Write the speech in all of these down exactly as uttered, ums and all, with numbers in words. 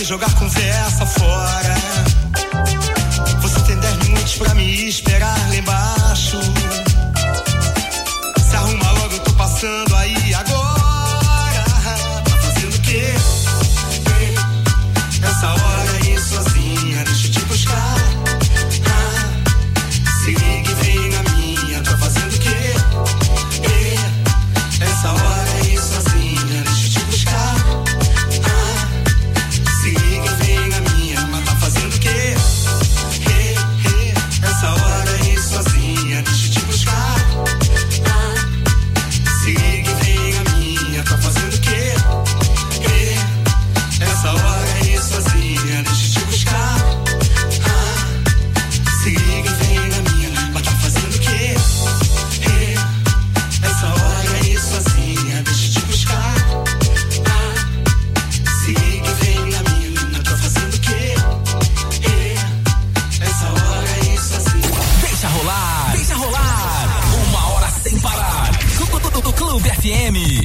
jogar conversa fora. Você tem dez minutos pra me esperar lá embaixo. Se arruma logo, eu tô passando aí agora. Tá fazendo o quê? Essa hora aí sozinha, deixa eu te buscar. Ah, se liga e vem na minha, tá fazendo o quê? Essa hora aí sozinha, deixa eu te buscar. Ah, se liga e vem na minha, mas tá fazendo o quê? Essa hora aí sozinha, deixa eu te buscar. Ah, se liga e vem na minha, tá fazendo o quê? Essa hora aí sozinha, deixa eu te buscar. Ah, se liga e vem na minha, mas tá fazendo o quê? Essa hora aí sozinha, deixa eu te buscar. Ah, se liga e vem na minha, mas tá fazendo o quê? Essa hora aí sozinha. Deixa rolar, deixa rolar. Uma hora sem parar. Clube F M.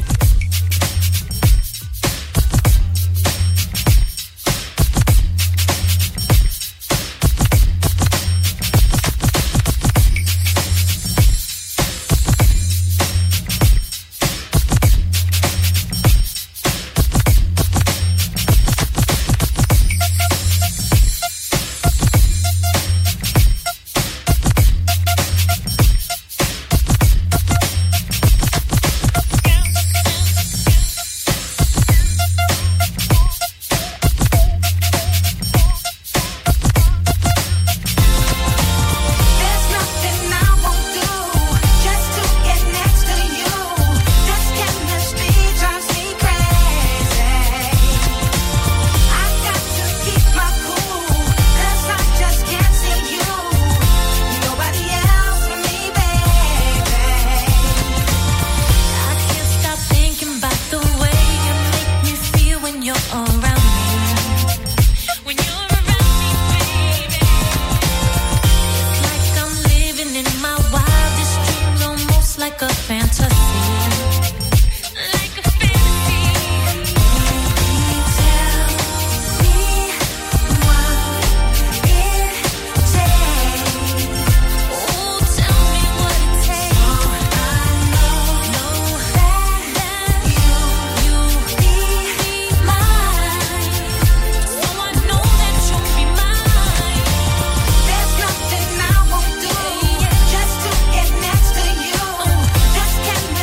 Just to get next to you. Just can't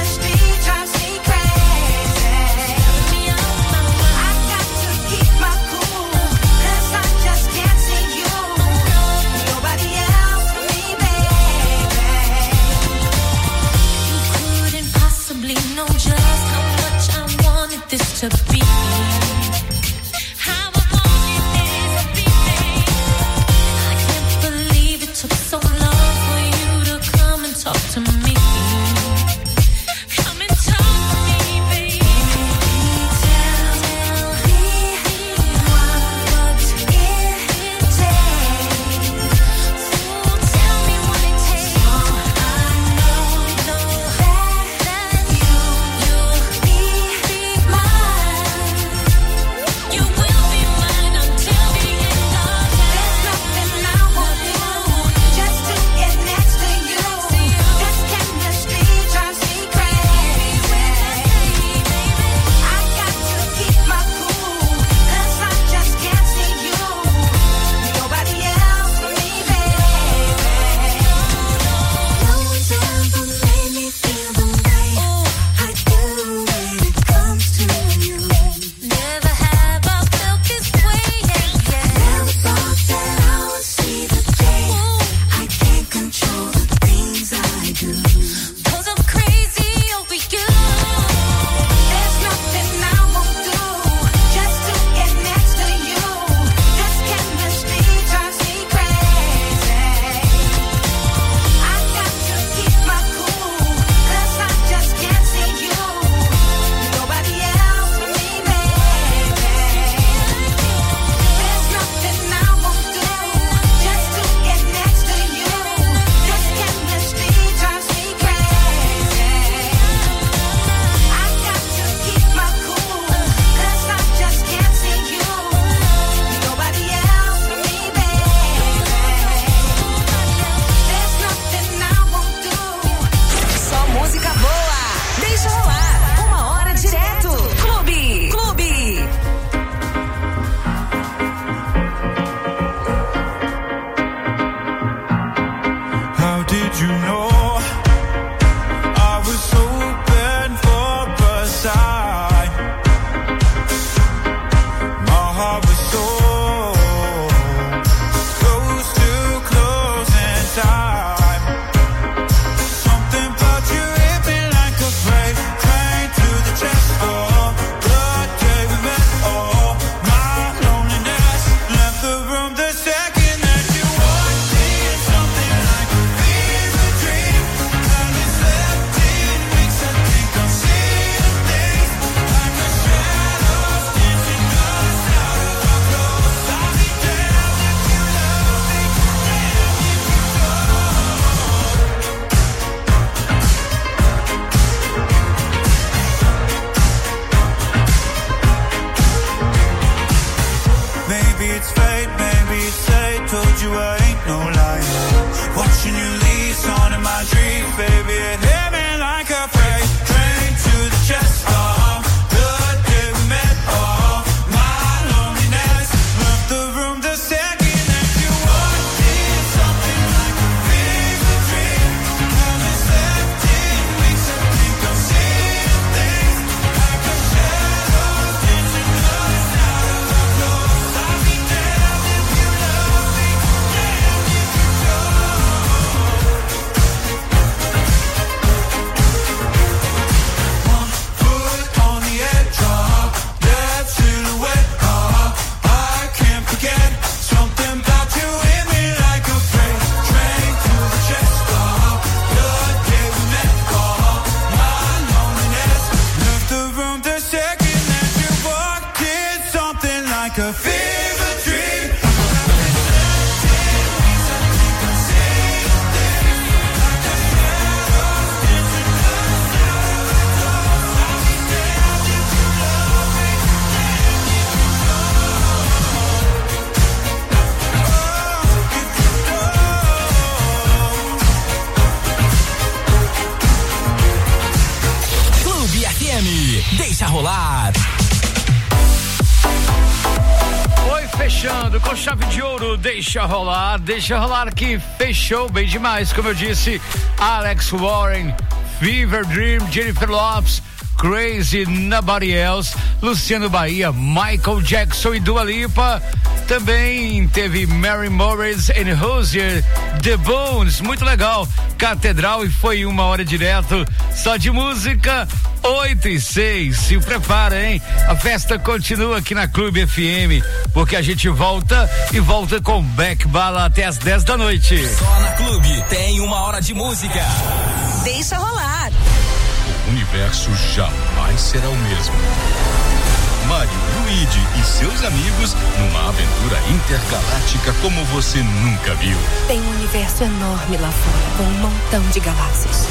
Fechando com chave de ouro, deixa rolar, deixa rolar que fechou bem demais, como eu disse, Alex Warren, Fever Dream, Jennifer Lopez, Crazy, Nobody Else, Luciano Bahia, Michael Jackson e Dua Lipa. Também teve Mary Morris and Hozier, The Bones, muito legal. Catedral, e foi uma hora direto só de música. Oito e seis, se prepara, hein? A festa continua aqui na Clube F M, porque a gente volta e volta com Beck Bala até as dez da noite. Só na Clube tem uma hora de música. Deixa rolar. O universo jamais será o mesmo. Mario, Luigi e seus amigos numa aventura intergaláctica como você nunca viu. Tem um universo enorme lá fora, com um montão de galáxias.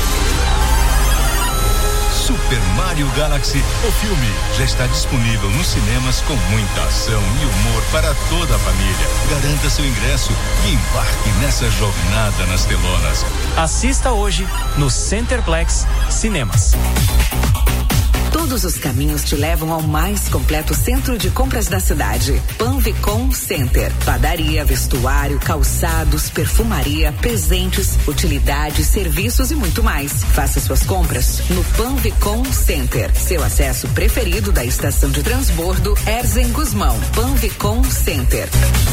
Super Mario Galaxy, o filme, já está disponível nos cinemas com muita ação e humor para toda a família. Garanta seu ingresso e embarque nessa jornada nas telonas. Assista hoje no Centerplex Cinemas. Todos os caminhos te levam ao mais completo centro de compras da cidade. Panvicom Center. Padaria, vestuário, calçados, perfumaria, presentes, utilidades, serviços e muito mais. Faça suas compras no Panvicom Center. Seu acesso preferido da estação de transbordo Erzen Guzmão. Panvicom Center.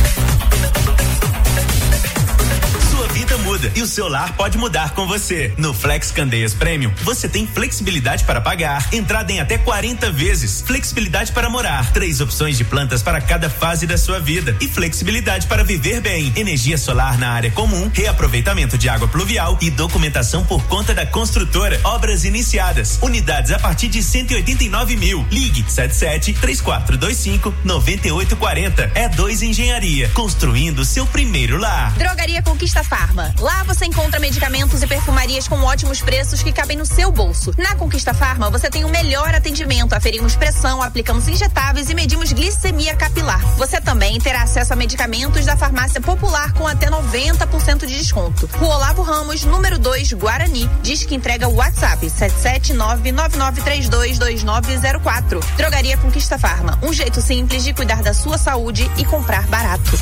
Sua vida muda e o seu lar pode mudar com você. No Flex Candeias Premium, você tem flexibilidade para pagar, entrada em até quarenta vezes, flexibilidade para morar, três opções de plantas para cada fase da sua vida e flexibilidade para viver bem. Energia solar na área comum, reaproveitamento de água pluvial e documentação por conta da construtora. Obras iniciadas. Unidades a partir de cento e oitenta e nove mil. Ligue sete sete, três quatro dois cinco, nove oito quatro zero. É dois Engenharia, construindo seu primeiro lar. Drogaria Conquista Farma. Lá você encontra medicamentos e perfumarias com ótimos preços que cabem no seu bolso. Na Conquista Farma você tem o melhor atendimento. Aferimos pressão, aplicamos injetáveis e medimos glicemia capilar. Você também terá acesso a medicamentos da Farmácia Popular com até noventa por cento de desconto. Rua Olavo Ramos, número dois, Guarani. Diz que entrega o WhatsApp sete sete nove, nove nove três dois, dois nove zero quatro. Drogaria Conquista Farma. Um jeito simples de cuidar da sua saúde e comprar barato.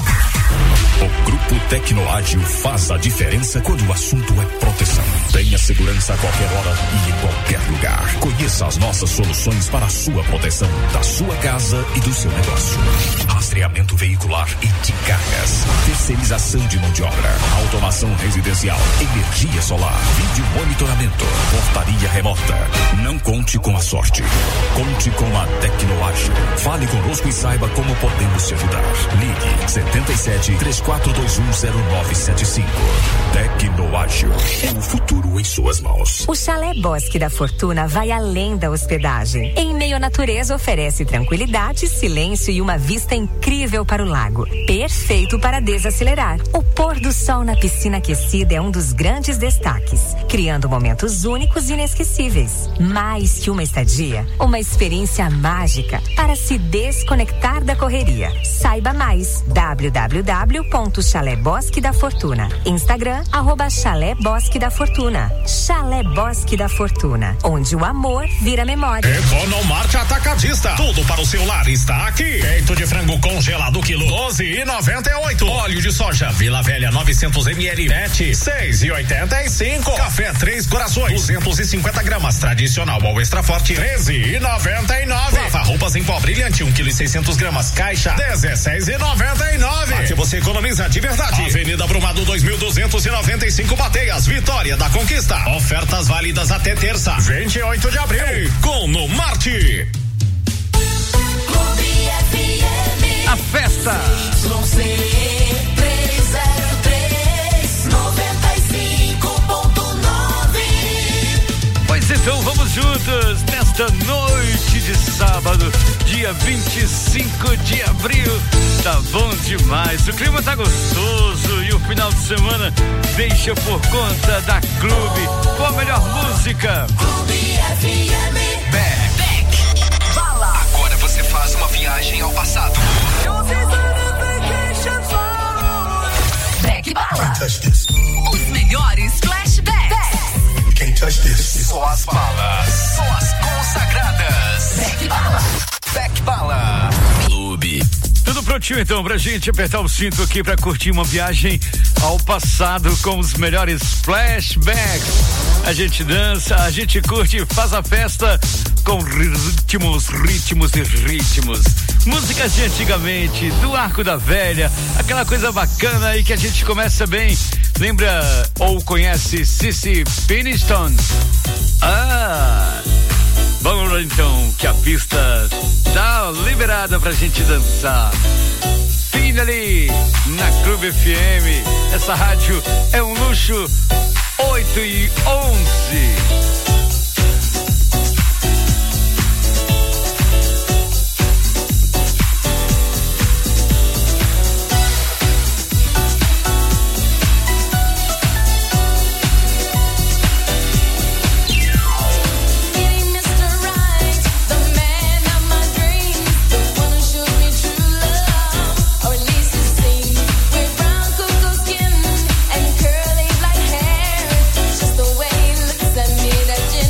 O Grupo Tecnoágil faz a diferença quando o assunto é proteção. Tenha segurança a qualquer hora e em qualquer lugar. Conheça as nossas soluções para a sua proteção, da sua casa e do seu negócio. Rastreamento veicular e de cargas. Terceirização de mão de obra. Automação residencial. Energia solar. Vídeo monitoramento. Portaria remota. Não conte com a sorte. Conte com a Tecnoágil. Fale conosco e saiba como podemos te ajudar. Ligue setenta e sete, três quatro dois um, zero nove sete cinco. Tecnoágil. É o futuro em suas mãos. O Chalé Bosque da Fortuna vai além da hospedagem. Em meio à natureza, oferece tranquilidade, silêncio e uma vista incrível para o lago. Perfeito para desacelerar. O pôr do sol na piscina aquecida é um dos grandes destaques, criando momentos únicos e inesquecíveis. Mais que uma estadia, uma experiência mágica para se desconectar da correria. Saiba mais. w w w ponto chalé bosque da fortuna. Instagram, arroba Chalé Bosque da Fortuna. Chalé Bosque da Fortuna, onde o amor vira memória. Economarte Atacadista. Tudo para o seu lar está aqui. Peito de frango congelado quilo doze e noventa e oito. Óleo de soja Vila Velha novecentos mililitros PET seis e oitenta e cinco. Café Três Corações duzentos e cinquenta gramas tradicional ao extra forte treze e noventa e nove. Lava roupas em pó brilhante um quilo e seiscentos gramas caixa dezesseis e noventa e nove. Aqui você economiza de verdade. Avenida Brumado dois mil duzentos e noventa e cinco Bateias, Vitória da Conquista. Ofertas válidas até terça, vinte e oito de abril. Com no Marte. A festa. Pois então, vamos juntos nesta noite de sábado, dia vinte e cinco de abril. Tá bom demais, o clima tá gostoso e o final de semana deixa por conta da Clube com a melhor música. Clube F M. Beck. Beck. Bala. Agora você faz uma viagem ao passado. Beck Bala. Os melhores flashbacks. Só as balas, só as consagradas. Beck Bala. Beck Bala. Clube. Tudo prontinho então pra gente apertar o cinto aqui pra curtir uma viagem ao passado com os melhores flashbacks. A gente dança, a gente curte, faz a festa com ritmos, ritmos e ritmos. Músicas de antigamente, do Arco da Velha, aquela coisa bacana aí que a gente começa bem. Lembra ou conhece Cici Peniston? Ah! Vamos lá então, que a pista tá liberada pra gente dançar. Finally, na Clube F M. Essa rádio é um luxo. Oito e onze. That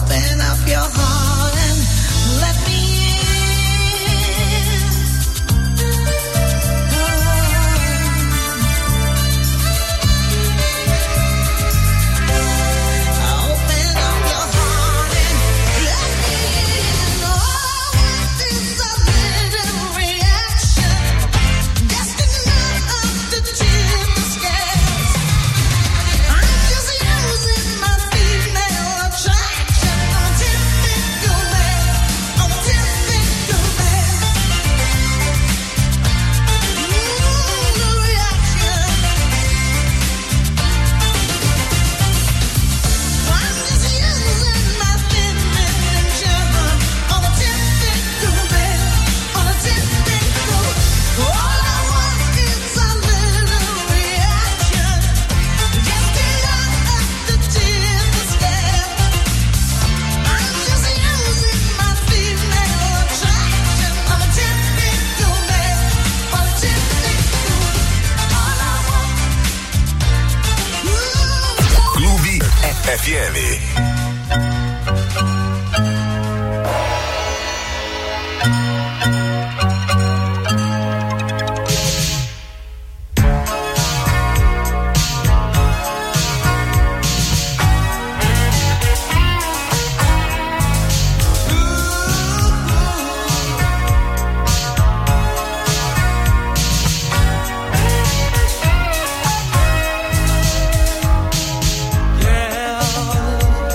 Open up your heart and let me in. Oh. Open up your heart and let me in. Oh, this is a little reaction. Destined of the tip scales. I'm just using my female attraction. I'm a typical man. I'm a typical man. Ooh, the reaction. I'm just using my feminine charm. I'm a typical man. I'm a typical. All I want is a little reaction. Just enough of the tip scale. I'm just using my female attraction. I'm a typical man. I'm a typical. All I want. Clube F M. Yeah.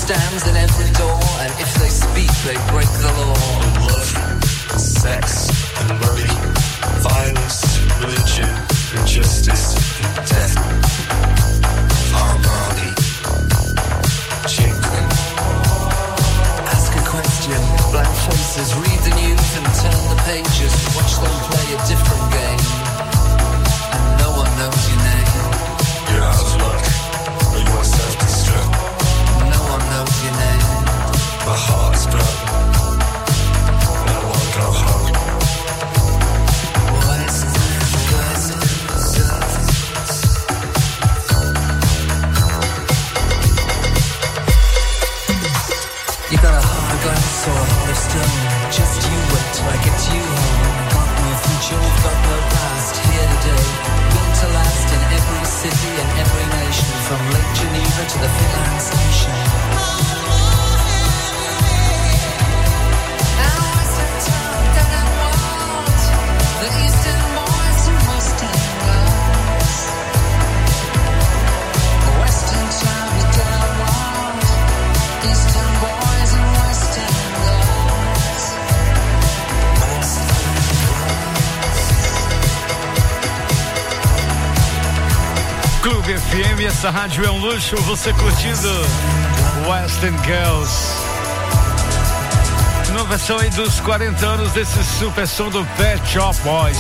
stands in every door, and if they speak, they break the law. Love, sex, and money, violence, religion, injustice, and death. Armani, Chinklin. Ask a question, blank faces, read the news and turn the pages. Watch them play a different game, and no one knows your name. You're out of luck, or you're self-destruct. No one knows your name. My heart's broken. I wanna go home. You got a heart of glass or a heart of stone. Just you wait till I get you home. Got no future, we've got no past. Here today, built to last in every city and every nation, from Lake Geneva to the Finland Station. And Western town that I want, the Eastern boys and Western girls. Western town that I want, Eastern boys and Western girls. Clube F M, essa rádio é um luxo, você curtindo Western Girls. Numa versão aí dos quarenta anos desse super som do Pet Shop Boys.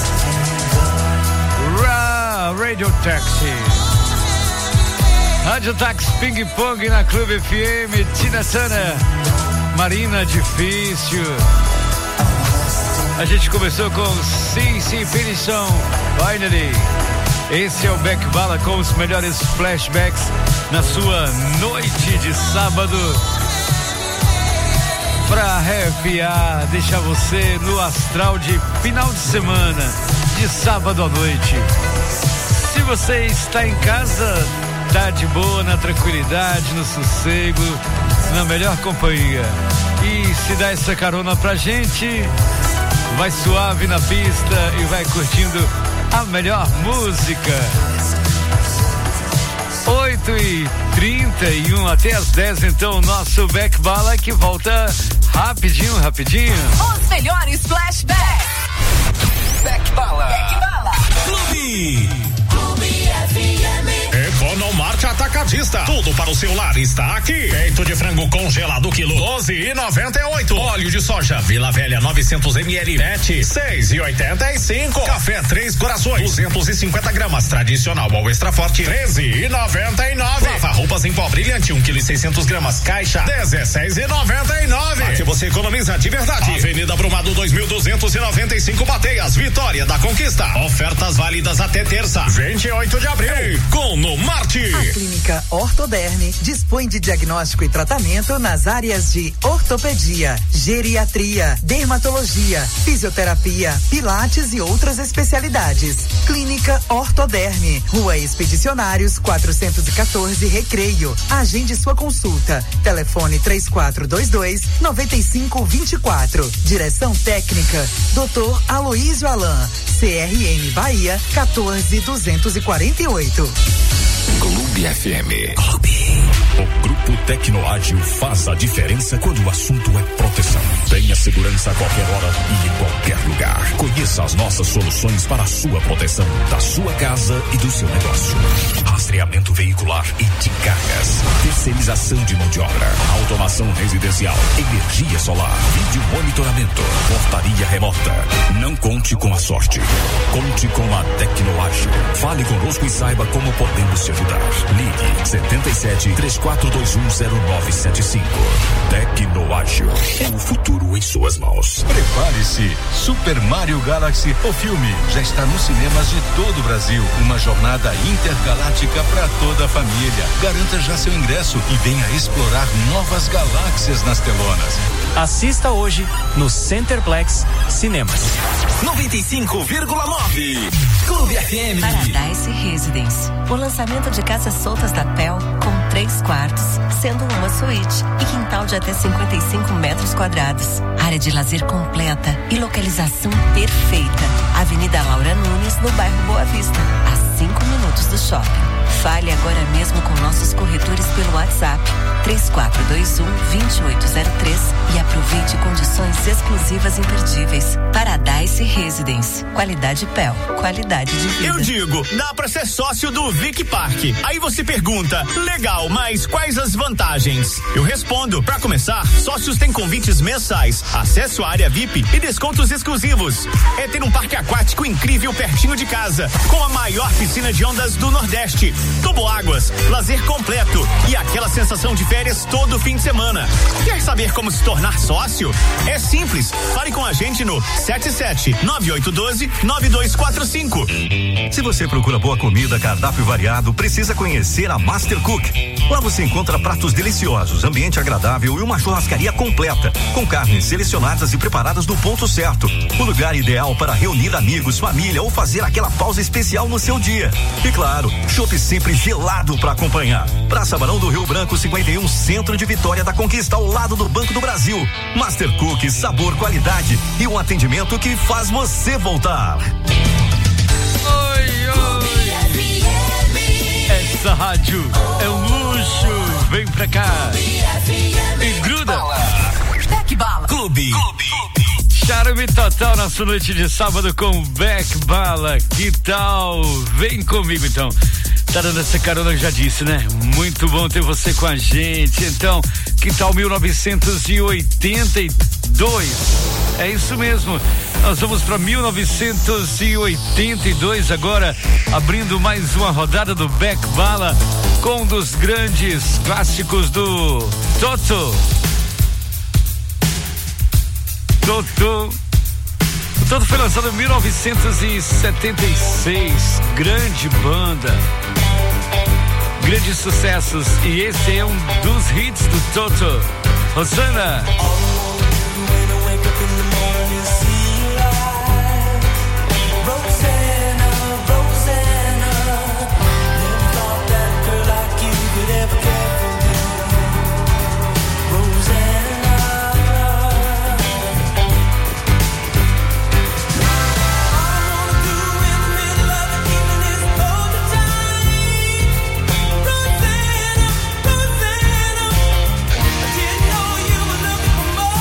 Ra, Radio Taxi. Rádio Taxi Ping Pong na Clube F M, Tina Turner, Marina Difícil. A gente começou com Sim Sim Finishão, Finally. Esse é o Beck Bala com os melhores flashbacks na sua noite de sábado. Pra arrepiar, deixar você no astral de final de semana, de sábado à noite. Se você está em casa, tá de boa, na tranquilidade, no sossego, na melhor companhia. E se dá essa carona pra gente, vai suave na pista e vai curtindo a melhor música. oito e trinta e um até as dez, então, nosso Beck Bala que volta rapidinho, rapidinho. Os melhores flashbacks. Beck Bala. Beck Bala. Clube. Clube F M. Economarte Atacadista. Tudo para o seu lar está aqui. Peito de frango congelado quilo doze e noventa e oito. Óleo de soja Vila Velha novecentos mililitros seis e oitenta e cinco. Café Três Corações duzentos e cinquenta gramas tradicional ao extra forte treze e noventa e nove. Lava roupas em pó brilhante um quilo e seiscentos gramas caixa dezesseis e noventa e nove. Aqui você economiza de verdade. Avenida Brumado dois mil duzentos e noventa e cinco Bateias, Vitória da Conquista. Ofertas válidas até terça, vinte e oito de abril. Economarte. A Clínica Ortoderme dispõe de diagnóstico e tratamento nas áreas de ortopedia, geriatria, dermatologia, fisioterapia, pilates e outras especialidades. Clínica Ortoderme, Rua Expedicionários quatrocentos e quatorze, Recreio. Agende sua consulta. Telefone três quatro dois dois, nove cinco dois quatro. Direção técnica doutor Aloísio Alain. C R M Bahia quatorze duzentos e quarenta e oito. Clube F M. Clube. O Grupo Tecnoágil faz a diferença quando o assunto é proteção. Tenha segurança a qualquer hora e em qualquer lugar. Conheça as nossas soluções para a sua proteção, da sua casa e do seu negócio. Rastreamento veicular e de cargas. Terceirização de mão de obra. Automação residencial. Energia solar. Vídeo monitoramento. Portaria remota. Não conte com a sorte. Conte com a Tecnoágil. Fale conosco e saiba como podemos te ajudar. Ligue setenta e sete, três quatro dois um, zero nove sete cinco. Tecnoágil. O futuro em suas mãos. Prepare-se. Super Mario Galaxy, o filme, já está nos cinemas de todo o Brasil. Uma jornada intergaláctica para toda a família. Garanta já seu ingresso e venha explorar novas galáxias nas telonas. Assista hoje no Centerplex Cinemas. noventa e cinco vírgula nove Clube F M. Paradise Residence. O lançamento de casas soltas da P E L com três quartos, sendo uma suíte e quintal de até cinquenta e cinco metros quadrados. Área de lazer completa e localização perfeita. Avenida Laura Nunes, no bairro Boa Vista, a cinco minutos do shopping. Fale agora mesmo com nossos corretores pelo WhatsApp três quatro dois um, dois oito zero três e aproveite condições exclusivas imperdíveis. Paradise Residence. Qualidade P E L. Qualidade de vida. Eu digo, dá pra ser sócio do Vic Park. Aí você pergunta, legal, mas quais as vantagens? Eu respondo, pra começar, sócios têm convites mensais, acesso à área V I P e descontos exclusivos. É ter um parque aquático incrível pertinho de casa, com a maior piscina de ondas do Nordeste, toboáguas, lazer completo e aquela sensação de férias todo fim de semana. Quer saber como se tornar sócio? É simples, fale com a gente no sete sete nove oito um dois nove dois quatro cinco. Se você procura boa comida, cardápio variado, precisa conhecer a Master Cook. Lá você encontra pratos deliciosos, ambiente agradável e uma churrascaria completa, com carnes selecionadas e preparadas no ponto certo. O lugar ideal para reunir amigos, família ou fazer aquela pausa especial no seu dia. E claro, chopp sempre gelado para acompanhar. Praça Barão do Rio Branco cinquenta e um, Centro de Vitória da Conquista, ao lado do Banco do Brasil. Master Cook, sabor, qualidade e um atendimento que faz você voltar. Oi, oi. Essa rádio é um luxo. Vem pra cá e gruda. Beck Bala Clube. Charme total na sua noite de sábado com Beck Bala. Que tal? Vem comigo então. Tá dando essa carona, eu já disse, né? Muito bom ter você com a gente. Então, que tal mil novecentos e oitenta e dois? É isso mesmo. Nós vamos para mil novecentos e oitenta e dois agora, abrindo mais uma rodada do Beck Bala com um dos grandes clássicos do Toto. Toto. O Toto foi lançado em mil novecentos e setenta e seis. Grande banda. Grandes sucessos. E esse é um dos hits do Toto. Rosana. Didn't know you were looking for more.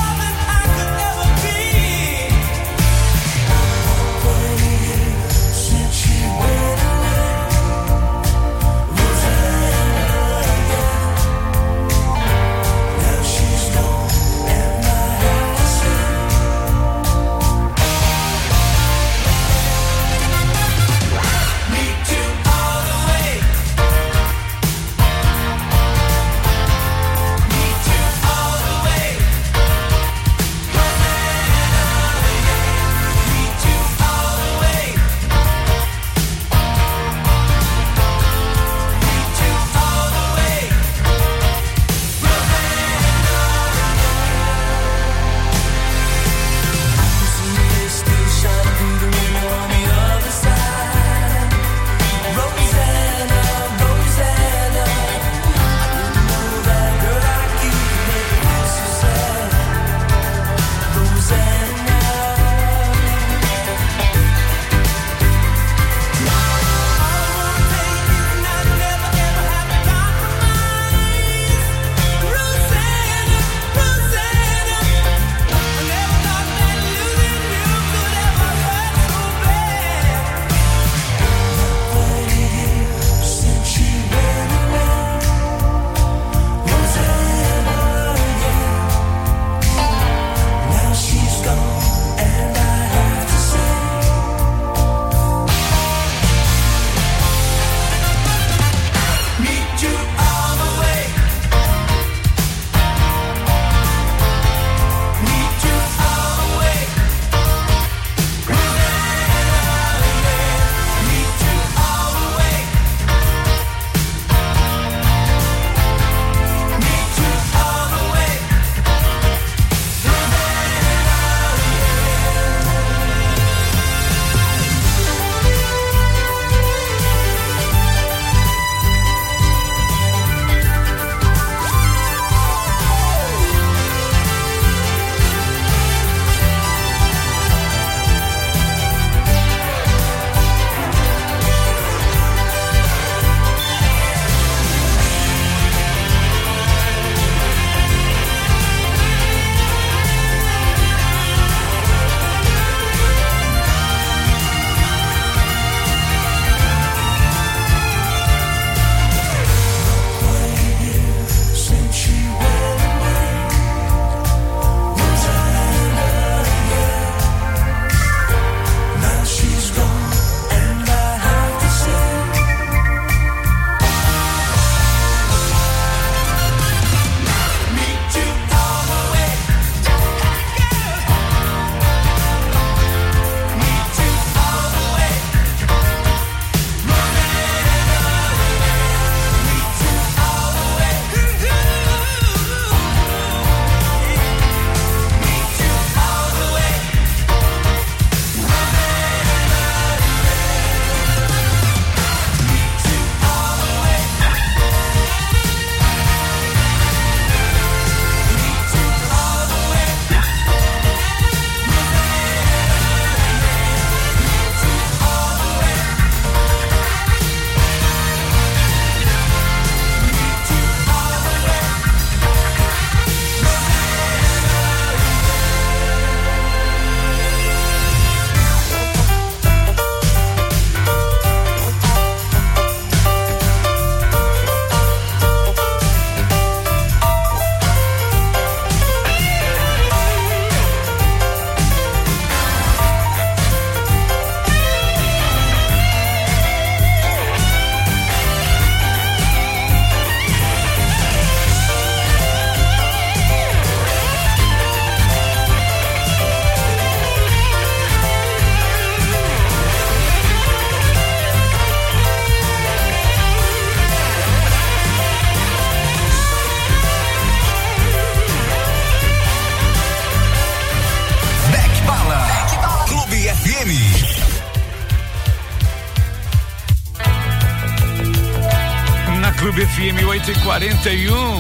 Clube F M oito e quarenta e um.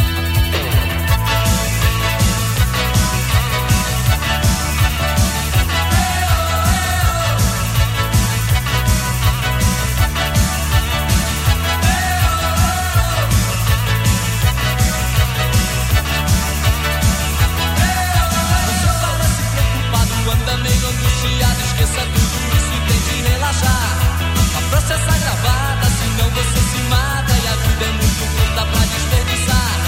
Esqueça tudo isso e tente relaxar. A processa gravada, senão você se mata. E a vida é muito curta pra desperdiçar.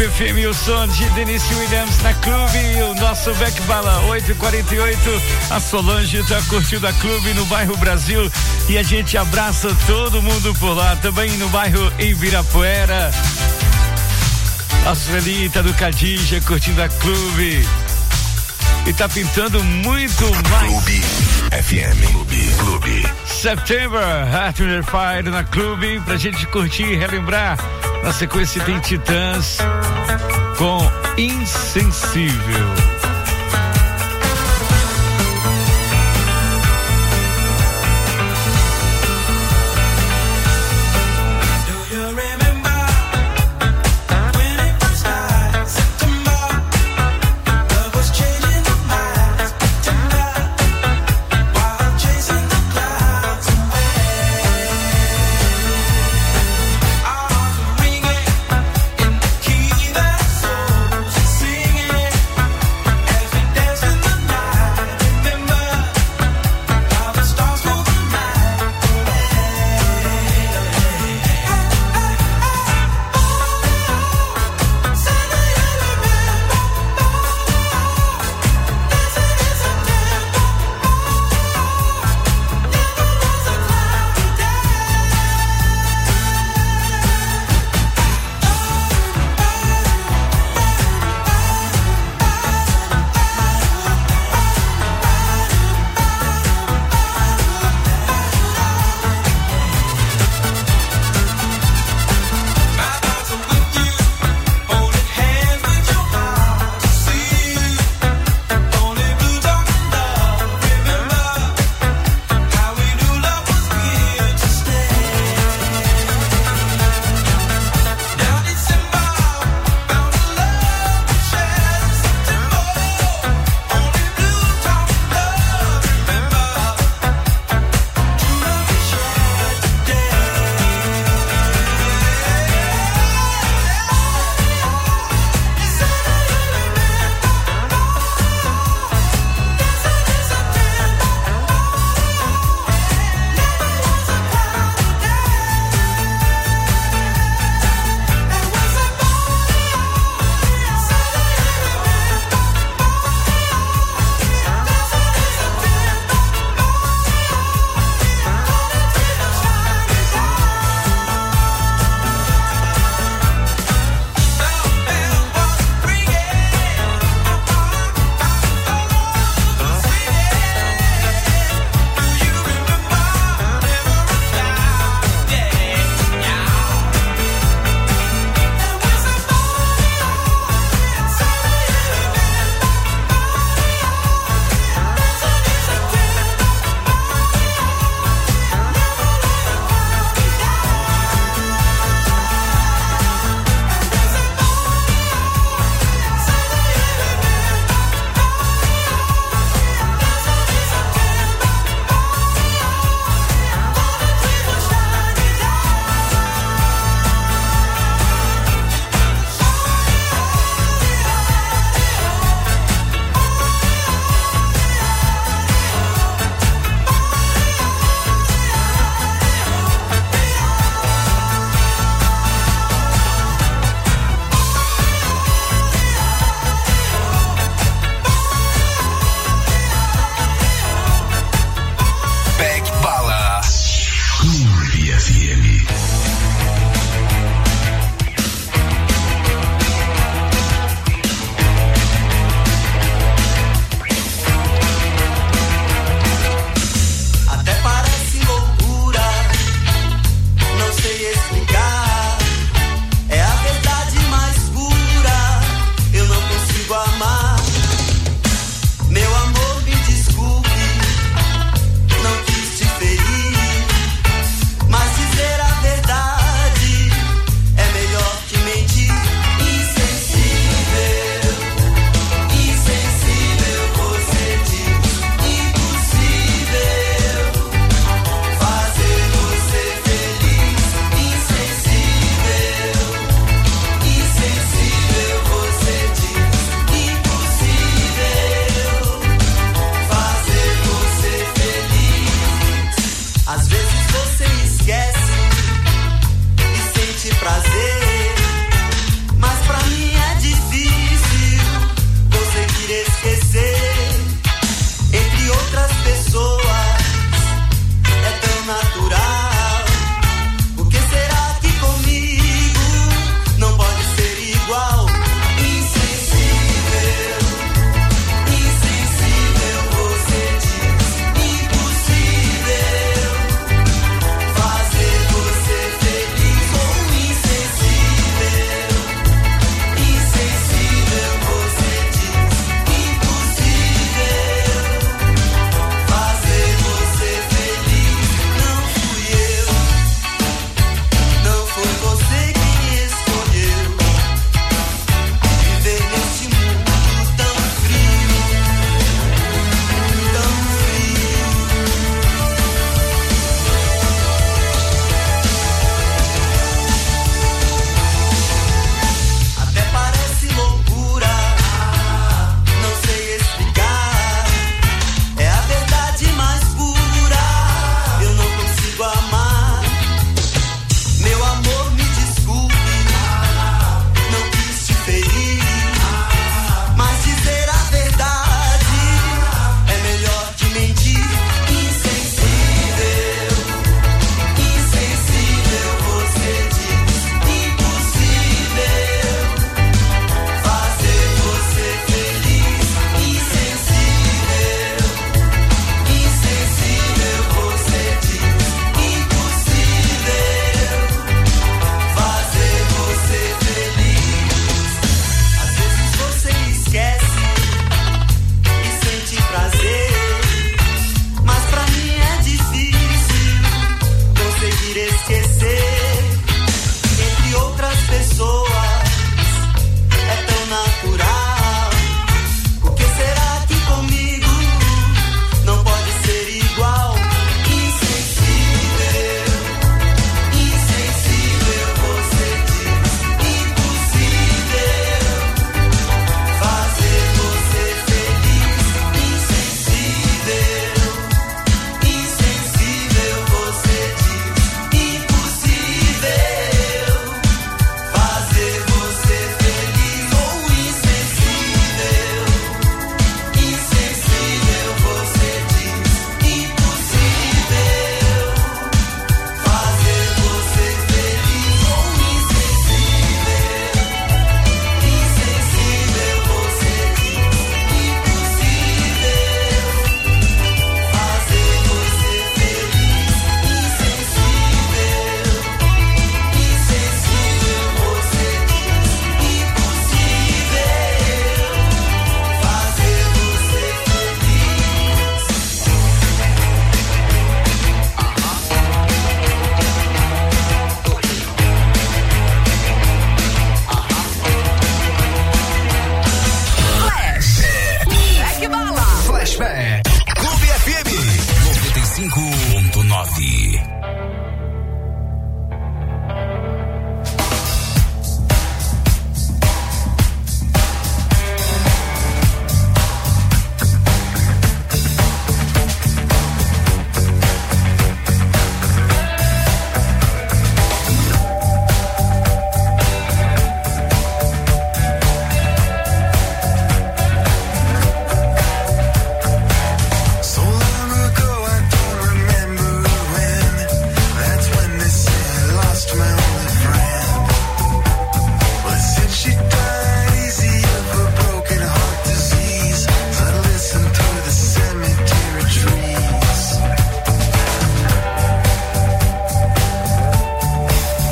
F M, o som de Denise Williams na Clube, o nosso Back Bala, oito e quarenta e oito. A Solange tá curtindo a Clube no bairro Brasil e a gente abraça todo mundo por lá, também no bairro Ibirapuera. A Suelita do Cadija curtindo a Clube. E tá pintando muito mais. Clube F M. Clube. Clube. September, Heart Under Fire na Clube, pra gente curtir e relembrar. Na sequência tem Titãs com Insensível.